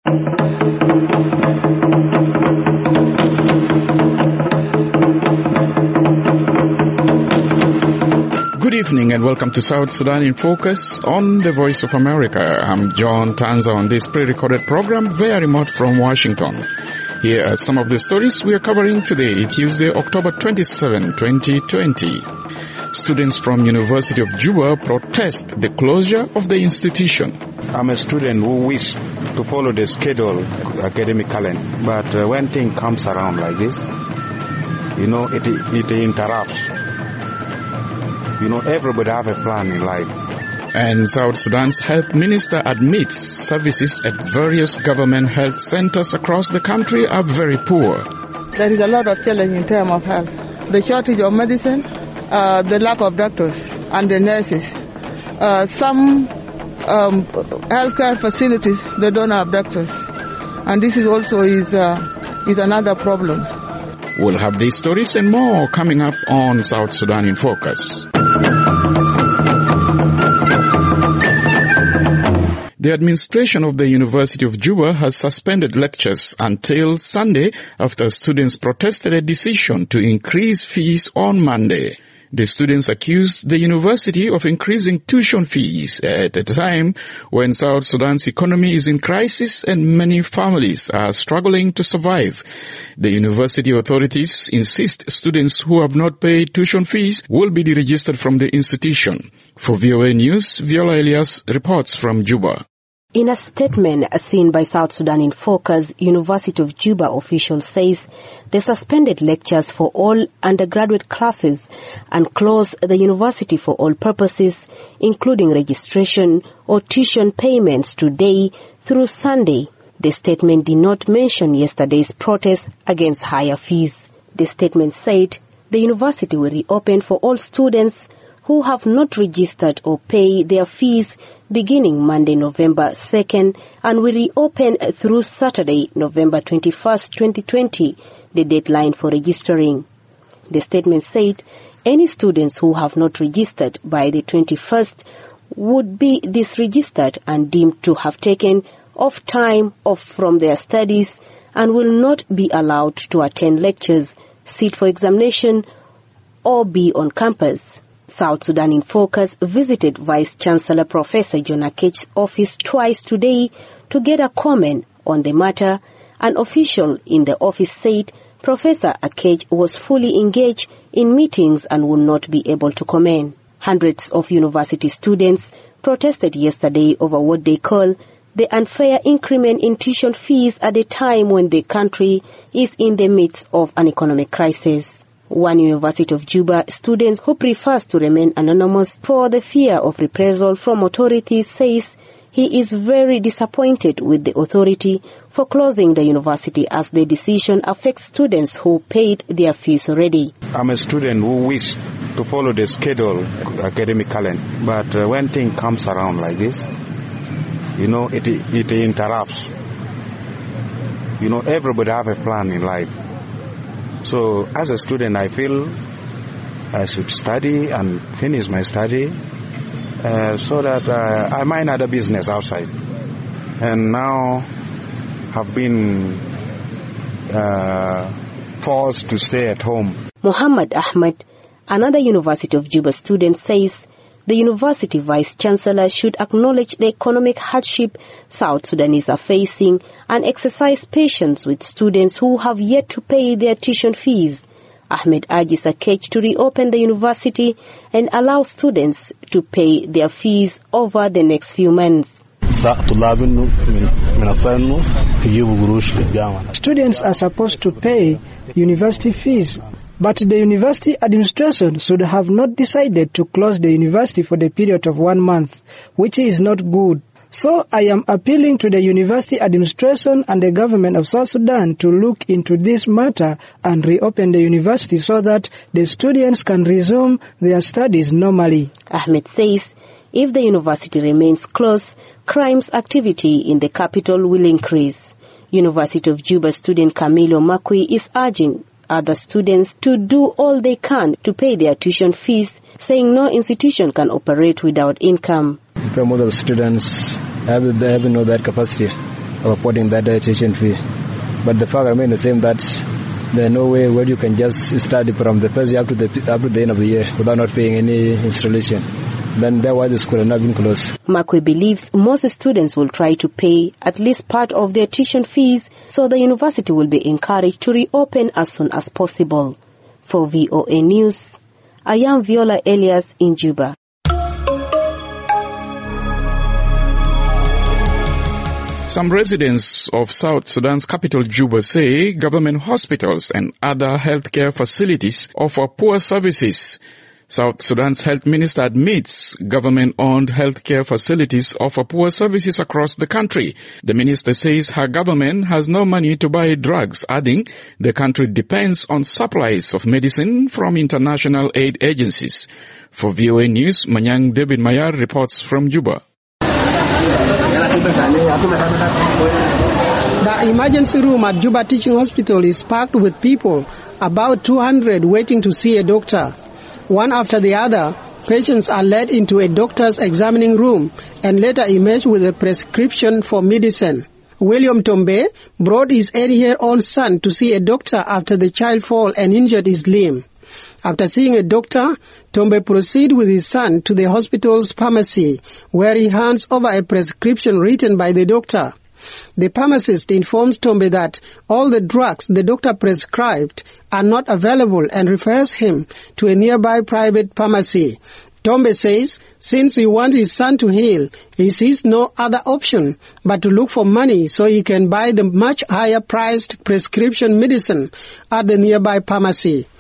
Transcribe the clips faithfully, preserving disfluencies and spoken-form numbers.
Good evening and welcome to South Sudan in Focus on the Voice of America. I'm John Tanza on this pre-recorded program via remote from Washington. Here are some of the stories we are covering today, Tuesday, October twenty-seventh, twenty twenty. Students from University of Juba protest the closure of the institution. I'm a student who wish to follow the schedule academic calendar, but uh, when thing comes around like this, you know, it it interrupts. You know, everybody have a plan in life. And South Sudan's health minister admits services at various government health centers across the country are very poor. There is a lot of challenge in terms of health. The shortage of medicine, uh, the lack of doctors and the nurses. Uh, some um, healthcare facilities, they don't have doctors. And this is also is, uh, is another problem. We'll have these stories and more coming up on South Sudan in Focus. The administration of the University of Juba has suspended lectures until Sunday after students protested a decision to increase fees on Monday. The students accused the university of increasing tuition fees at a time when South Sudan's economy is in crisis and many families are struggling to survive. The university authorities insist students who have not paid tuition fees will be deregistered from the institution. For V O A News, Viola Elias reports from Juba. In a statement seen by South Sudan in Focus, University of Juba official says they suspended lectures for all undergraduate classes and closed the university for all purposes, including registration or tuition payments today through Sunday. The statement did not mention yesterday's protest against higher fees. The statement said the university will reopen for all students who have not registered or pay their fees beginning Monday, November second, and will reopen through Saturday, November twenty-first, twenty twenty, the deadline for registering. The statement said any students who have not registered by the twenty-first would be disregistered and deemed to have taken off time off from their studies and will not be allowed to attend lectures, sit for examination, or be on campus. South Sudan in Focus visited Vice-Chancellor Professor John Akech's office twice today to get a comment on the matter. An official in the office said Professor Akech was fully engaged in meetings and would not be able to comment. Hundreds of university students protested yesterday over what they call the unfair increment in tuition fees at a time when the country is in the midst of an economic crisis. One University of Juba student who prefers to remain anonymous for the fear of reprisal from authorities says he is very disappointed with the authority for closing the university as the decision affects students who paid their fees already. I'm a student who wish to follow the schedule academic calendar, but uh, when thing comes around like this, you know, it it interrupts. You know, everybody have a plan in life. So as a student, I feel I should study and finish my study uh, so that uh, I mind other business outside. And now have been uh, forced to stay at home. Muhammad Ahmed, another University of Juba student, says the university vice-chancellor should acknowledge the economic hardship South Sudanese are facing and exercise patience with students who have yet to pay their tuition fees. Ahmed urges Akech to reopen the university and allow students to pay their fees over the next few months. Students are supposed to pay university fees, but the university administration should have not decided to close the university for the period of one month, which is not good. So I am appealing to the university administration and the government of South Sudan to look into this matter and reopen the university so that the students can resume their studies normally. Ahmed says if the university remains closed, crimes activity in the capital will increase. University of Juba student Camilo Makui is urging other students to do all they can to pay their tuition fees, saying no institution can operate without income. Most of the students have, they have no that capacity of affording that uh, tuition fee. But the fact remains the same, that there's no way where you can just study from the first year up to the up to the end of the year without not paying any installation. Then that was the school had not been closed. Makwe believes most students will try to pay at least part of their tuition fees, so the university will be encouraged to reopen as soon as possible. For V O A News, I am Viola Elias in Juba. Some residents of South Sudan's capital Juba say government hospitals and other healthcare facilities offer poor services. South Sudan's health minister admits government-owned healthcare facilities offer poor services across the country. The minister says her government has no money to buy drugs, adding the country depends on supplies of medicine from international aid agencies. For V O A News, Manyang David Mayar reports from Juba. The emergency room at Juba Teaching Hospital is packed with people, about two hundred waiting to see a doctor. One after the other, patients are led into a doctor's examining room and later emerge with a prescription for medicine. William Tombe brought his eight-year-old son to see a doctor after the child fell and injured his limb. After seeing a doctor, Tombe proceeded with his son to the hospital's pharmacy, where he hands over a prescription written by the doctor. The pharmacist informs Tombe that all the drugs the doctor prescribed are not available and refers him to a nearby private pharmacy. Tombe says since he wants his son to heal, he sees no other option but to look for money so he can buy the much higher priced prescription medicine at the nearby pharmacy.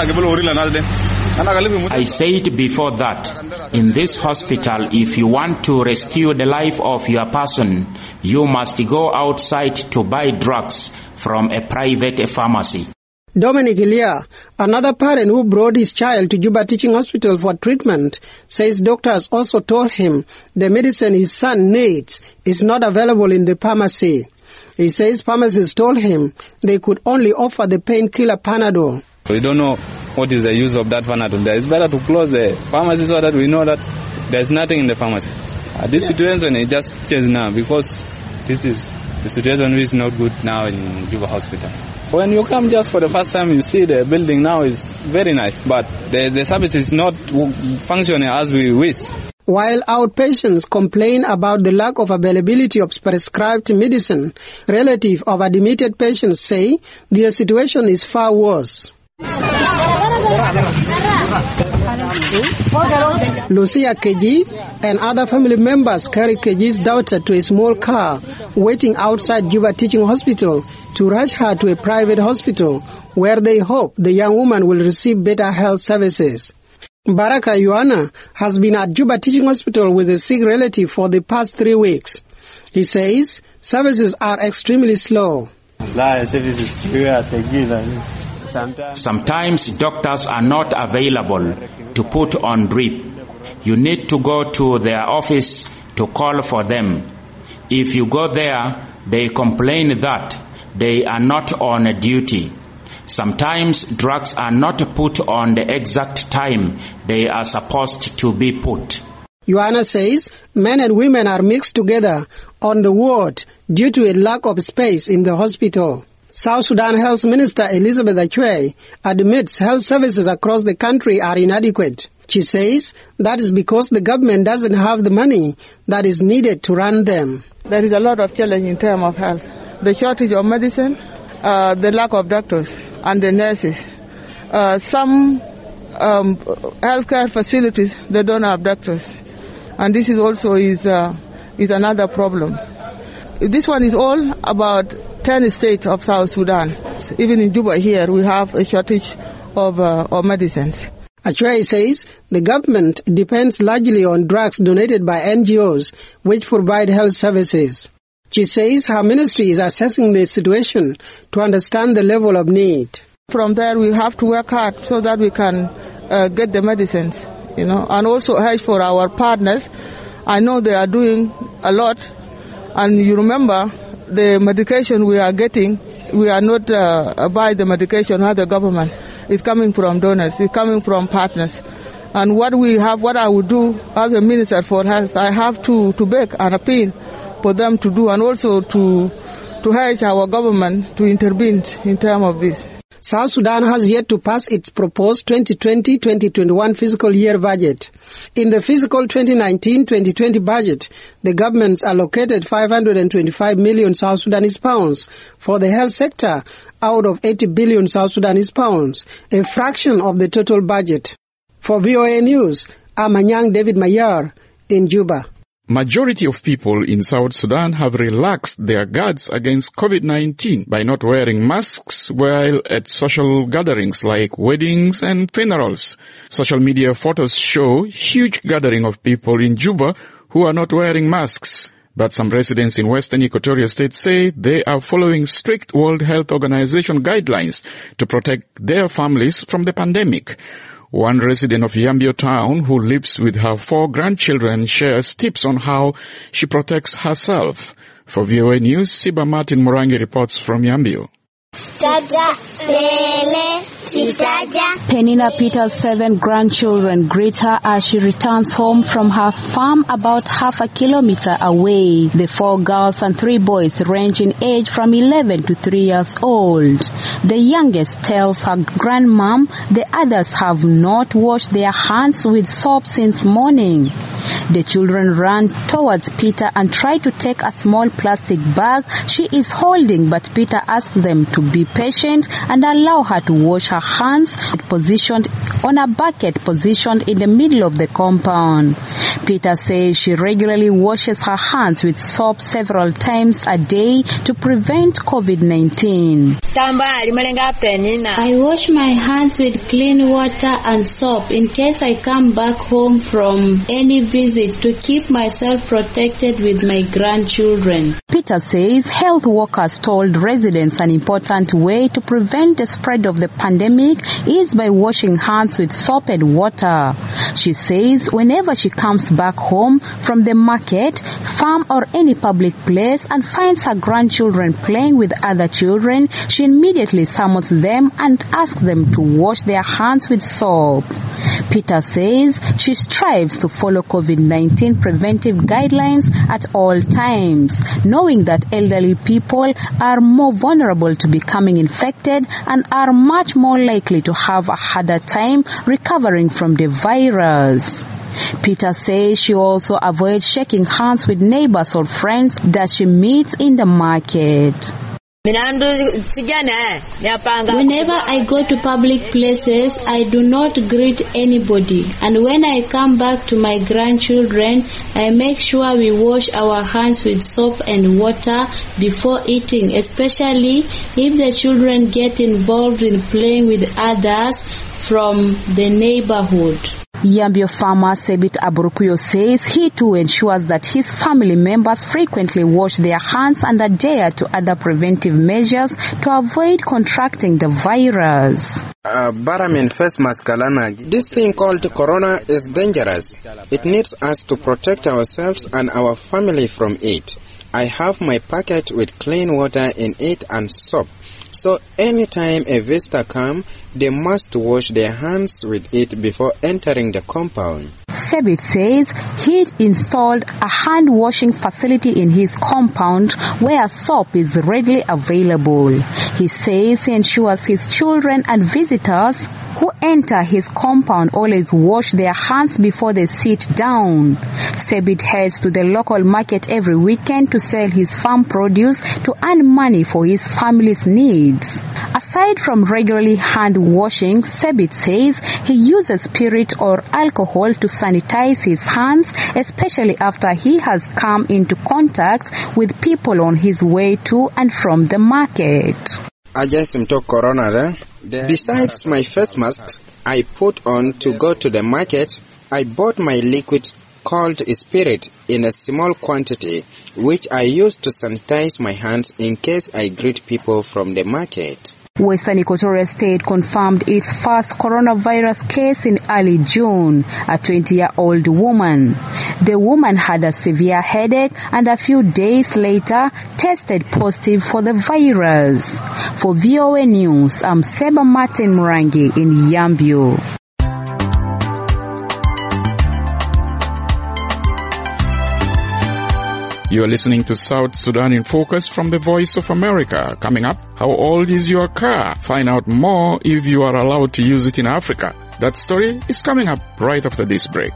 I said before that, in this hospital, if you want to rescue the life of your person, you must go outside to buy drugs from a private pharmacy. Dominic Ilia, another parent who brought his child to Juba Teaching Hospital for treatment, says doctors also told him the medicine his son needs is not available in the pharmacy. He says pharmacists told him they could only offer the painkiller Panadol. We don't know what is the use of that Panadol. It's better to close the pharmacy so that we know that there's nothing in the pharmacy. Uh, this situation is just changed now because this is the situation is not good now in Juba Hospital. When you come just for the first time, you see the building now is very nice, but the, the service is not functioning as we wish. While outpatients complain about the lack of availability of prescribed medicine, relatives of admitted patients say their situation is far worse. Lucia Keji and other family members carry Keji's daughter to a small car waiting outside Juba Teaching Hospital to rush her to a private hospital where they hope the young woman will receive better health services. Baraka Yuana has been at Juba Teaching Hospital with a sick relative for the past three weeks. He says services are extremely slow. Sometimes doctors are not available to put on drip. You need to go to their office to call for them. If you go there, they complain that they are not on duty. Sometimes drugs are not put on the exact time they are supposed to be put. Joanna says men and women are mixed together on the ward due to a lack of space in the hospital. South Sudan Health Minister Elizabeth Achwe admits health services across the country are inadequate. She says that is because the government doesn't have the money that is needed to run them. There is a lot of challenge in terms of health. The shortage of medicine, uh, the lack of doctors and the nurses. Uh, some um, healthcare facilities, they don't have doctors. And this is also is, uh, is another problem. This one is all about ten states of South Sudan. Even in Juba here, we have a shortage of, uh, of medicines. Achwe says the government depends largely on drugs donated by N G Os, which provide health services. She says her ministry is assessing the situation to understand the level of need. From there, we have to work hard so that we can uh, get the medicines, you know, and also urge for our partners. I know they are doing a lot, and you remember the medication we are getting, we are not uh, buy the medication as the government. It's coming from donors, it's coming from partners. And what we have, what I would do as a Minister for Health, I have to, to beg and appeal for them to do, and also to to urge our government to intervene in terms of this. South Sudan has yet to pass its proposed twenty twenty to twenty twenty-one fiscal year budget. In the fiscal twenty nineteen to twenty twenty budget, the government allocated five hundred twenty-five million South Sudanese pounds for the health sector out of eighty billion South Sudanese pounds, a fraction of the total budget. For V O A News, I'm Anyang David Mayar in Juba. Majority of people in South Sudan have relaxed their guards against COVID nineteen by not wearing masks while at social gatherings like weddings and funerals. Social media photos show huge gathering of people in Juba who are not wearing masks. But some residents in Western Equatoria State say they are following strict World Health Organization guidelines to protect their families from the pandemic. One resident of Yambio town who lives with her four grandchildren shares tips on how she protects herself. For V O A News, Siba Martin Morangi reports from Yambio. Penina Peter's seven grandchildren greet her as she returns home from her farm about half a kilometer away. The four girls and three boys range in age from eleven to three years old. The youngest tells her grandmom the others have not washed their hands with soap since morning. The children run towards Peter and try to take a small plastic bag she is holding, but Peter asks them to be patient and allow her to wash her hands positioned on a bucket positioned in the middle of the compound. Peter says she regularly washes her hands with soap several times a day to prevent COVID nineteen. I wash my hands with clean water and soap in case I come back home from any visit to keep myself protected with my grandchildren. Peter says health workers told residents an important way to prevent the spread of the pandemic is by washing hands with soap and water. She says whenever she comes back home from the market, farm or any public place and finds her grandchildren playing with other children, she immediately summons them and asks them to wash their hands with soap. Peter says she strives to follow COVID nineteen preventive guidelines at all times, knowing that elderly people are more vulnerable to becoming infected and are much more likely to have a harder time recovering from the virus. Peter says she also avoids shaking hands with neighbors or friends that she meets in the market. Whenever I go to public places, I do not greet anybody. And when I come back to my grandchildren, I make sure we wash our hands with soap and water before eating, especially if the children get involved in playing with others from the neighborhood. Yambio farmer Sebit Aburukuyo says he too ensures that his family members frequently wash their hands and adhere to other preventive measures to avoid contracting the virus. Uh, Baramin face mask alana. This thing called corona is dangerous. It needs us to protect ourselves and our family from it. I have my packet with clean water in it and soap. So anytime a visitor comes, they must wash their hands with it before entering the compound. Sebit says he installed a hand washing facility in his compound where soap is readily available. He says he ensures his children and visitors who enter his compound always wash their hands before they sit down. Sebit heads to the local market every weekend to sell his farm produce to earn money for his family's needs. Aside from regularly hand washing, Sebit says he uses spirit or alcohol to sanitize his hands, especially after he has come into contact with people on his way to and from the market. I just took corona there. Besides my face masks I put on to go to the market, I bought my liquid called spirit in a small quantity, which I use to sanitize my hands in case I greet people from the market. Western Equatoria State confirmed its first coronavirus case in early June, a twenty-year-old woman. The woman had a severe headache and a few days later tested positive for the virus. For V O A News, I'm Seba Martin Murangi in Yambio. You are listening to South Sudan in Focus from the Voice of America. Coming up, how old is your car? Find out more if you are allowed to use it in Africa. That story is coming up right after this break.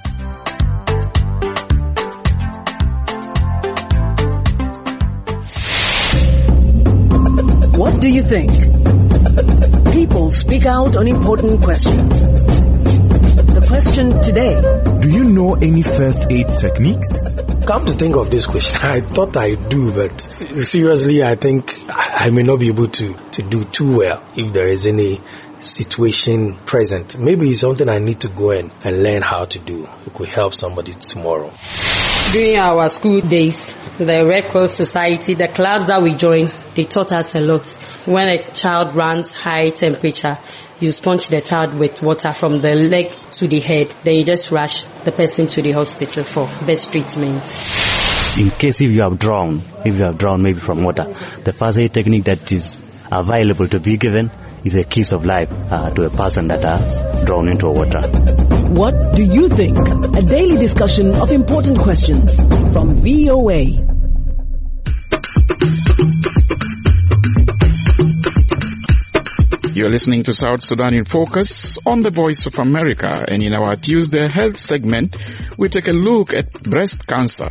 What do you think? People speak out on important questions. The question today: do you know any first aid techniques? Come to think of this question, I thought I do, but seriously, I think I may not be able to, to do too well if there is any situation present. Maybe it's something I need to go in and learn how to do. It could help somebody tomorrow. During our school days, the Red Cross Society, the class that we joined, they taught us a lot. When a child runs high temperature, you sponge the child with water from the leg to the head. Then you just rush the person to the hospital for best treatment. In case if you have drowned, if you have drowned maybe from water, the first aid technique that is available to be given is a kiss of life uh, to a person that has drowned into water. What do you think? A daily discussion of important questions from V O A. You're listening to South Sudan in Focus on the Voice of America, and in our Tuesday Health segment, we take a look at breast cancer.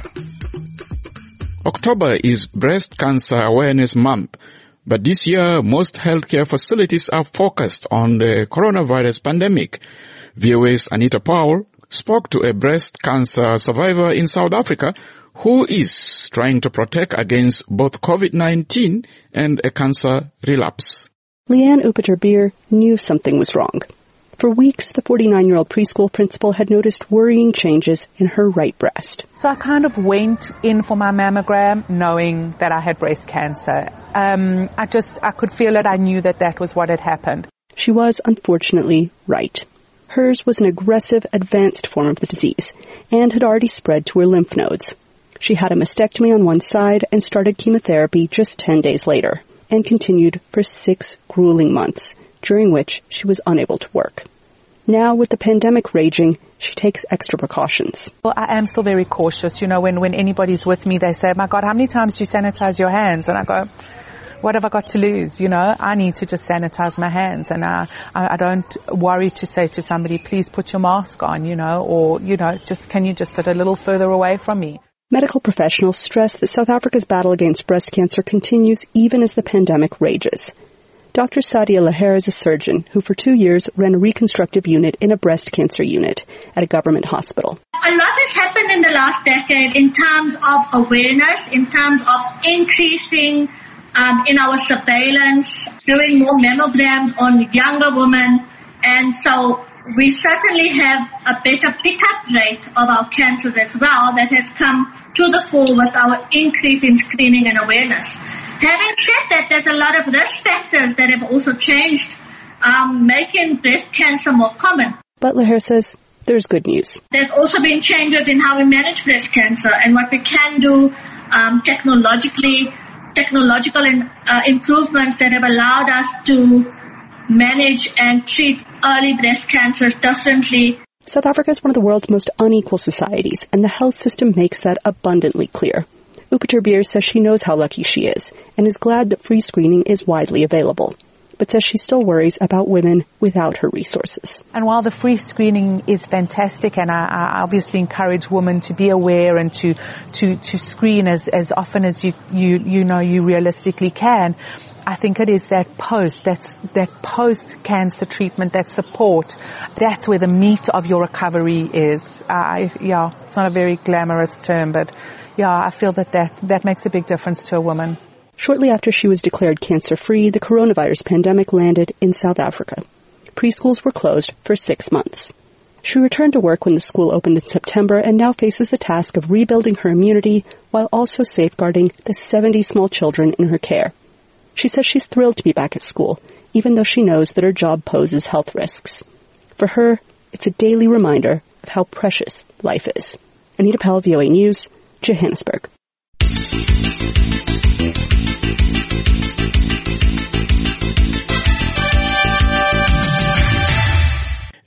October is Breast Cancer Awareness Month, but this year most healthcare facilities are focused on the coronavirus pandemic. V O A's Anita Powell spoke to a breast cancer survivor in South Africa who is trying to protect against both COVID nineteen and a cancer relapse. Leanne Upiter-Beer knew something was wrong. For weeks, the forty-nine-year-old preschool principal had noticed worrying changes in her right breast. So I kind of went in for my mammogram knowing that I had breast cancer. Um, I just, I could feel it. I knew that that was what had happened. She was, unfortunately, right. Hers was an aggressive, advanced form of the disease and had already spread to her lymph nodes. She had a mastectomy on one side and started chemotherapy just ten days later, and continued for six grueling months, during which she was unable to work. Now, with the pandemic raging, she takes extra precautions. Well, I am still very cautious. You know, when, when anybody's with me, they say, my God, how many times do you sanitize your hands? And I go, what have I got to lose? You know, I need to just sanitize my hands. And I, I, I don't worry to say to somebody, please put your mask on, you know, or, you know, just can you just sit a little further away from me? Medical professionals stress that South Africa's battle against breast cancer continues even as the pandemic rages. Doctor Sadia Laher is a surgeon who for two years ran a reconstructive unit in a breast cancer unit at a government hospital. A lot has happened in the last decade in terms of awareness, in terms of increasing um, in our surveillance, doing more mammograms on younger women, and so we certainly have a better pickup rate of our cancers as well that has come to the fore with our increase in screening and awareness. Having said that, there's a lot of risk factors that have also changed, um, making breast cancer more common. But Laher says there's good news. There's also been changes in how we manage breast cancer and what we can do um, technologically, technological in, uh, improvements that have allowed us to manage and treat early breast cancers differently. South Africa is one of the world's most unequal societies, and the health system makes that abundantly clear. Upiter-Beer says she knows how lucky she is, and is glad that free screening is widely available, but says she still worries about women without her resources. And while the free screening is fantastic, and I, I obviously encourage women to be aware and to to to screen as as often as you you you know you realistically can, I think it is that post, that's that post-cancer treatment, that support, that's where the meat of your recovery is. Uh, yeah, it's not a very glamorous term, but yeah, I feel that, that that makes a big difference to a woman. Shortly after she was declared cancer-free, the coronavirus pandemic landed in South Africa. Preschools were closed for six months. She returned to work when the school opened in September and now faces the task of rebuilding her immunity while also safeguarding the seventy small children in her care. She says she's thrilled to be back at school, even though she knows that her job poses health risks. For her, it's a daily reminder of how precious life is. Anita Powell, V O A News, Johannesburg.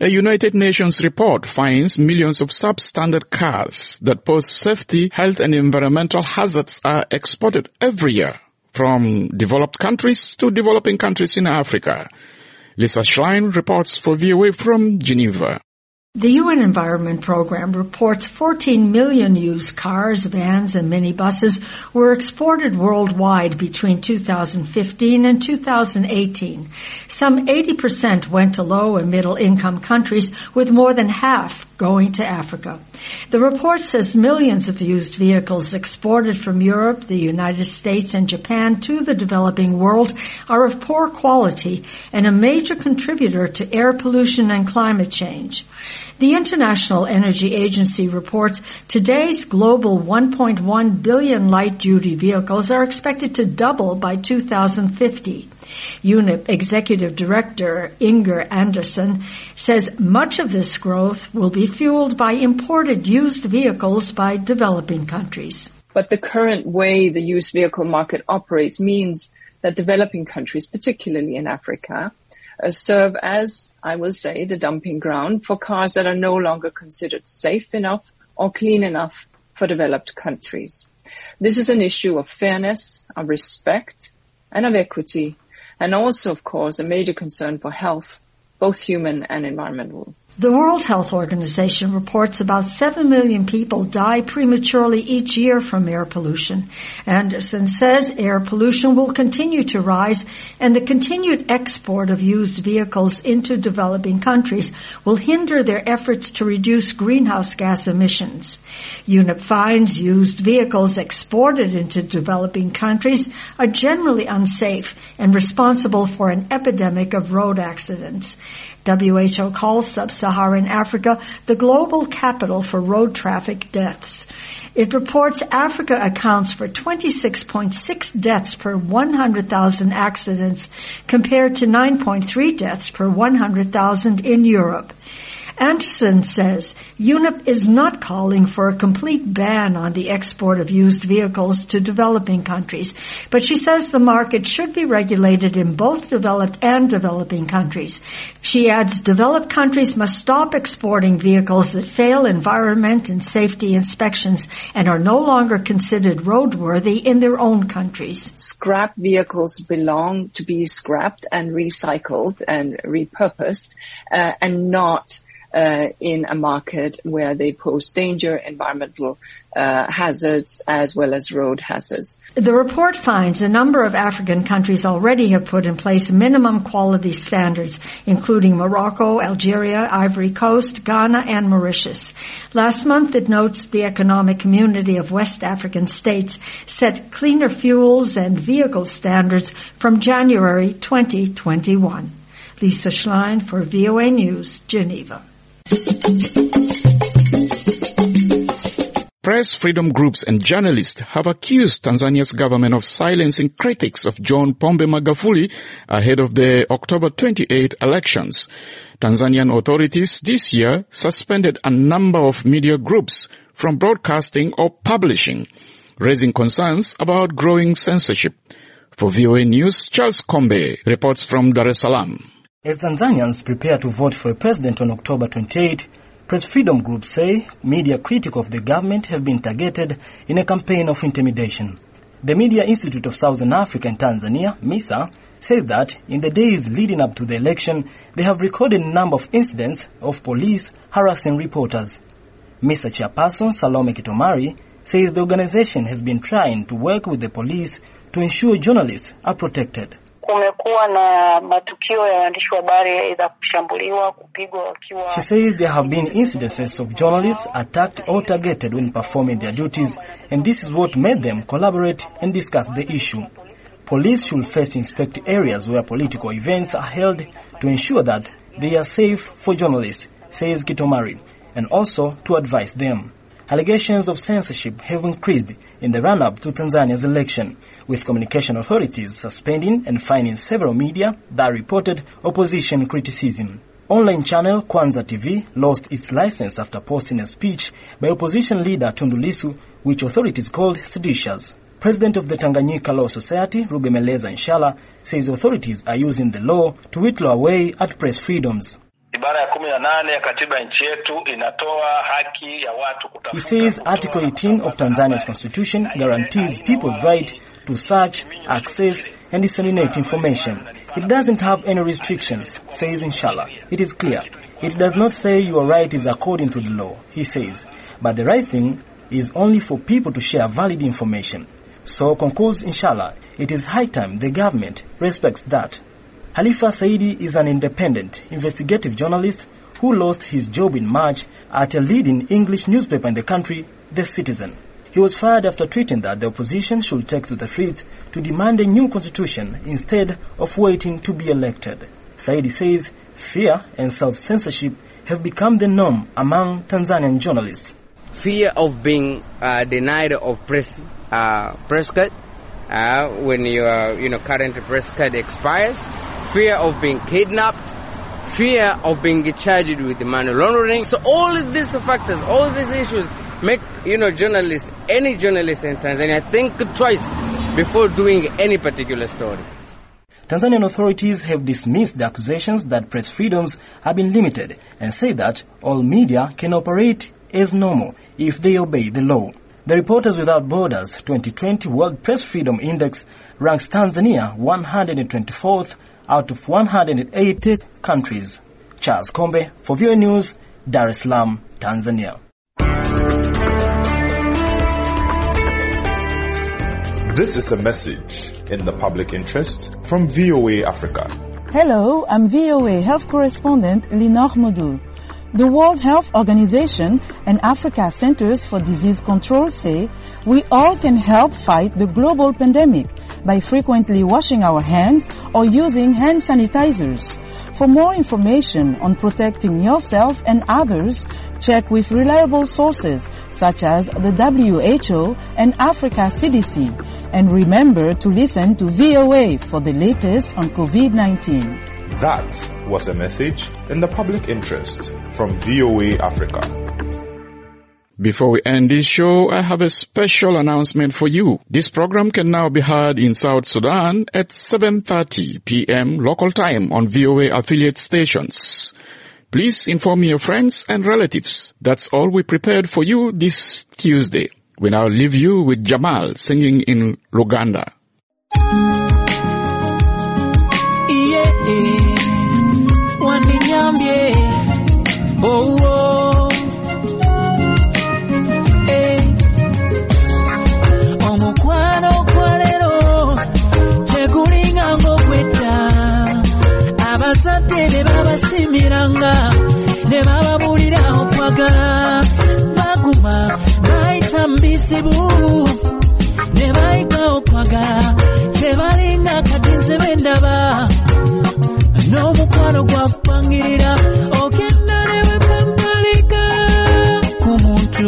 A United Nations report finds millions of substandard cars that pose safety, health and environmental hazards are exported every year from developed countries to developing countries in Africa. Lisa Schlein reports for V O A from Geneva. The U N Environment Program reports fourteen million used cars, vans, and minibuses were exported worldwide between two thousand fifteen and two thousand eighteen. Some eighty percent went to low and middle income countries, with more than half going to Africa. The report says millions of used vehicles exported from Europe, the United States, and Japan to the developing world are of poor quality and a major contributor to air pollution and climate change. The International Energy Agency reports today's global one point one billion light-duty vehicles are expected to double by two thousand fifty. U N E P Executive Director Inger Andersen says much of this growth will be fueled by imported used vehicles by developing countries. But the current way the used vehicle market operates means that developing countries, particularly in Africa, Uh, serve as, I will say, the dumping ground for cars that are no longer considered safe enough or clean enough for developed countries. This is an issue of fairness, of respect, and of equity, and also, of course, a major concern for health, both human and environmental. The World Health Organization reports about seven million people die prematurely each year from air pollution. Andersen says air pollution will continue to rise, and the continued export of used vehicles into developing countries will hinder their efforts to reduce greenhouse gas emissions. U N E P finds used vehicles exported into developing countries are generally unsafe and responsible for an epidemic of road accidents. W H O calls sub-Saharan Africa the global capital for road traffic deaths. It reports Africa accounts for twenty-six point six deaths per one hundred thousand accidents compared to nine point three deaths per one hundred thousand in Europe. Andersen says U N E P is not calling for a complete ban on the export of used vehicles to developing countries, but she says the market should be regulated in both developed and developing countries. She adds developed countries must stop exporting vehicles that fail environment and safety inspections and are no longer considered roadworthy in their own countries. Scrap vehicles belong to be scrapped and recycled and repurposed, uh, and not Uh, in a market where they pose danger, environmental uh, hazards, as well as road hazards. The report finds a number of African countries already have put in place minimum quality standards, including Morocco, Algeria, Ivory Coast, Ghana, and Mauritius. Last month, it notes the Economic Community of West African States set cleaner fuels and vehicle standards from January twenty twenty-one. Lisa Schlein for V O A News, Geneva. Press freedom groups and journalists have accused Tanzania's government of silencing critics of John Pombe Magufuli ahead of the October twenty-eighth elections. Tanzanian authorities this year suspended a number of media groups from broadcasting or publishing, raising concerns about growing censorship. For V O A News, Charles Kombe reports from Dar es Salaam. As Tanzanians prepare to vote for a president on October twenty-eighth, press freedom groups say media critics of the government have been targeted in a campaign of intimidation. The Media Institute of Southern Africa in Tanzania, MISA, says that in the days leading up to the election, they have recorded a number of incidents of police harassing reporters. MISA chairperson Salome Kitomari says the organization has been trying to work with the police to ensure journalists are protected. She says there have been incidences of journalists attacked or targeted when performing their duties, and this is what made them collaborate and discuss the issue. Police should first inspect areas where political events are held to ensure that they are safe for journalists, says Kitomari, and also to advise them. Allegations of censorship have increased in the run-up to Tanzania's election, with communication authorities suspending and fining several media that reported opposition criticism. Online channel Kwanza T V lost its license after posting a speech by opposition leader Tundu Lissu, which authorities called seditious. President of the Tanganyika Law Society, Rugemeleza Nshala, says authorities are using the law to whittle away at press freedoms. Ibara ya kumi na nane ya katiba nchi yetu inatoa haki ya watu kutafuta. He says Article eighteen of Tanzania's constitution guarantees people's right to search, access and disseminate information. It doesn't have any restrictions, says Inshallah. It is clear. It does not say your right is according to the law, he says. But the right thing is only for people to share valid information. So, concludes Inshallah, it is high time the government respects that. Halifa Saidi is an independent, investigative journalist who lost his job in March at a leading English newspaper in the country, The Citizen. He was fired after tweeting that the opposition should take to the streets to demand a new constitution instead of waiting to be elected. Saidi says fear and self-censorship have become the norm among Tanzanian journalists. Fear of being uh, denied of press uh, press card uh, when your you know current press card expires. Fear of being kidnapped, fear of being charged with money laundering. So all of these factors, all of these issues make, you know, journalists, any journalist in Tanzania think twice before doing any particular story. Tanzanian authorities have dismissed the accusations that press freedoms have been limited and say that all media can operate as normal if they obey the law. The Reporters Without Borders twenty twenty World Press Freedom Index ranks Tanzania one hundred twenty-fourth out of one hundred eighty countries. Charles Kombe for V O A News, Dar es Salaam, Tanzania. This is a message in the public interest from V O A Africa. Hello, I'm V O A Health Correspondent Linor Modou. The World Health Organization and Africa Centers for Disease Control say we all can help fight the global pandemic by frequently washing our hands or using hand sanitizers. For more information on protecting yourself and others, check with reliable sources such as the W H O and Africa C D C. And remember to listen to V O A for the latest on COVID nineteen. That was a message in the public interest from V O A Africa. Before we end this show, I have a special announcement for you. This program can now be heard in South Sudan at seven thirty p.m. local time on V O A affiliate stations. Please inform your friends and relatives. That's all we prepared for you this Tuesday. We now leave you with Jamal singing in Luganda. Waninyambie, oh, oh, eh, omukwano kwarero, tekulinga ngokweta, abazadde ne babasimiranga, ne bababulira okwagala, baguma, bayita mbisibu, ne bayiga okwagala, tebalinga katinze bendaba, n'omukwano gwafangirira ogenda newe pambalika ku muntu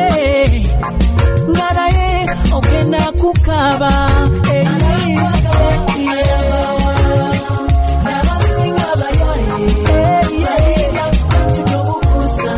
nga naye ogenda kukaba n'abasinga bayaye kitobukusa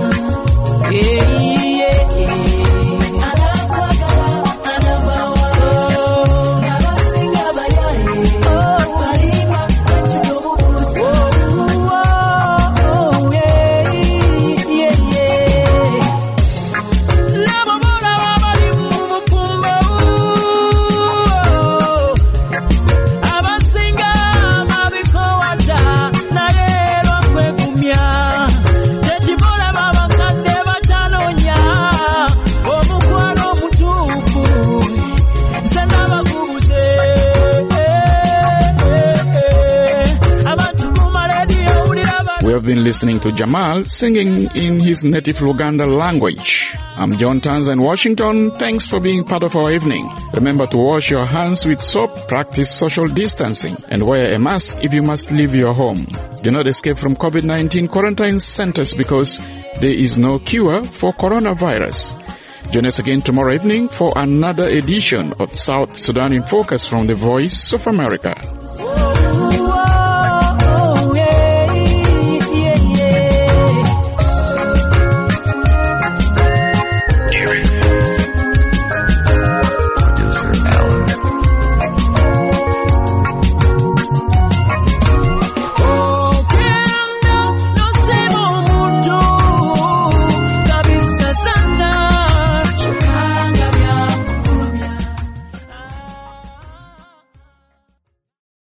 Been listening to Jamal singing in his native Luganda language. I'm John Tanza in Washington. Thanks for being part of our evening. Remember to wash your hands with soap, practice social distancing, and wear a mask if you must leave your home. Do not escape from COVID nineteen quarantine centers because there is no cure for coronavirus. Join us again tomorrow evening for another edition of South Sudan in Focus from the Voice of America.